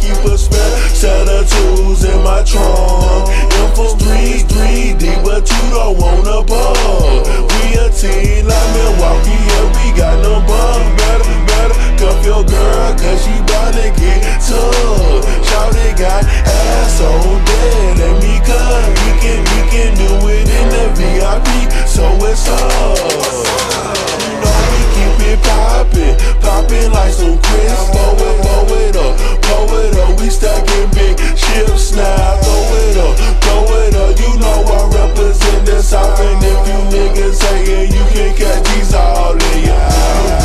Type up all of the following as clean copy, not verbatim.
keep a spare set of tools in my trunk. Info 3D, but you don't wanna bug. We a team like Milwaukee, and we got no bug. Better cuff your girl, cause she bout to get tugged. Shawty got ass on dead, let me cut. We can do it in the VIP, so it's up. You know we keep it poppin' like some crisp. Blow it up, we stacking big chips now. Throw it up, you know I represent the South. And if you niggas hatin', you can catch these all in your eyes.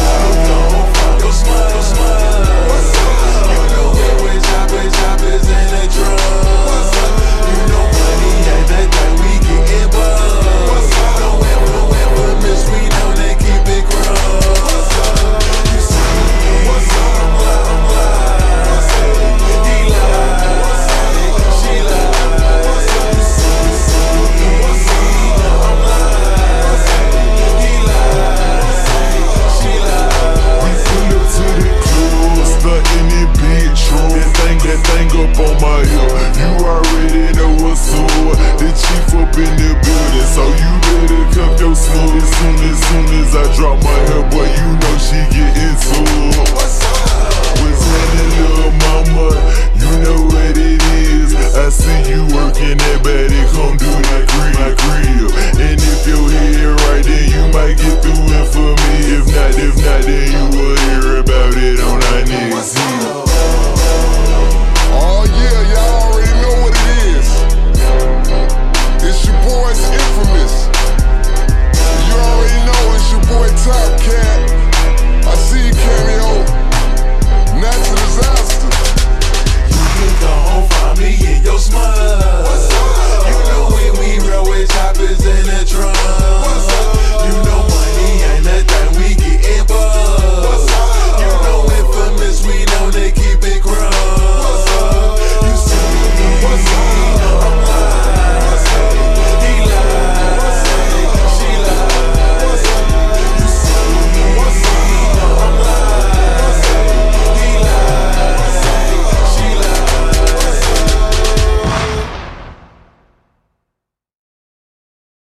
You know that we choppers in the drum. You know money ain't that thing, we gettin' buzzed. Don't ever miss, we know they keep it crumb. You see me, what's up? I'm live. He live, she live. You see me, what's up? I'm live. He live, she live. We pull up to the club, stuck in the bitch room. That thing up on my hip, you already know what's up. The chief up in the building, so you better cuff your snoot. As soon as I drop my hair, boy, you know she get into it. What's up? What's happening, little mama?